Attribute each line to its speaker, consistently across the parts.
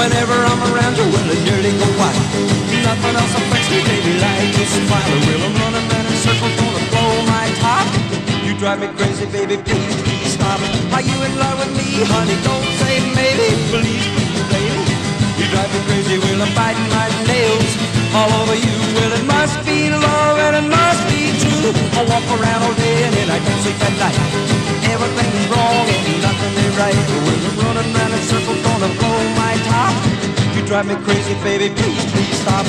Speaker 1: Whenever I'm around you, well, it nearly go white. Nothing else affects me, baby, like your smile. Well, I'm running round in circles, gonna blow my top. You drive me crazy, baby, please, please stop. Are you in love with me, honey? Don't say maybe, please, please, baby. You drive me crazy, well, I'm biting my nails all over you. Well, it must be love and it must be true. I walk around all day and then I don't sleep at night. Everything's wrong and nothing is right. Well, I'm running round in circles, gonna blow my top. You drive me crazy, baby, please, please stop.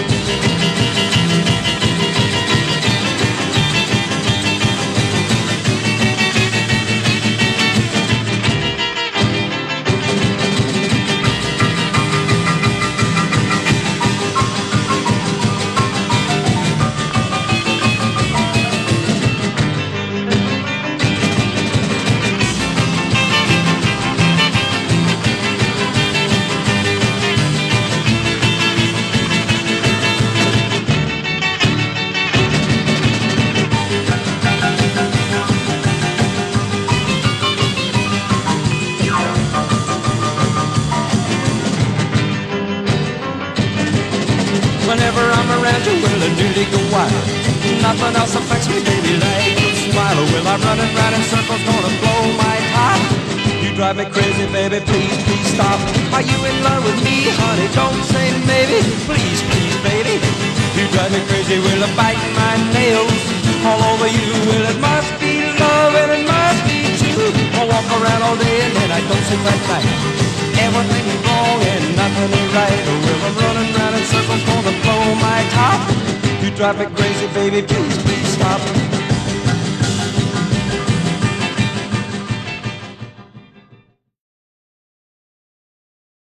Speaker 1: Whenever I'm around you, well, I nearly go wild. Nothing else affects me, baby, like your smile. Well, I'm running round in circles, gonna blow my top. You drive me crazy, baby, please, please stop. Are you in love with me, honey? Don't say maybe, please, please, baby. You drive me crazy, well, I'm biting my nails all over you. Well, it must be love and it must be true. I walk around all day and then I don't sleep at night. Everything's wrong and nothing is right. Well, I'm running round in circles, gonna blow my top. You drive me crazy, baby, please, please stop.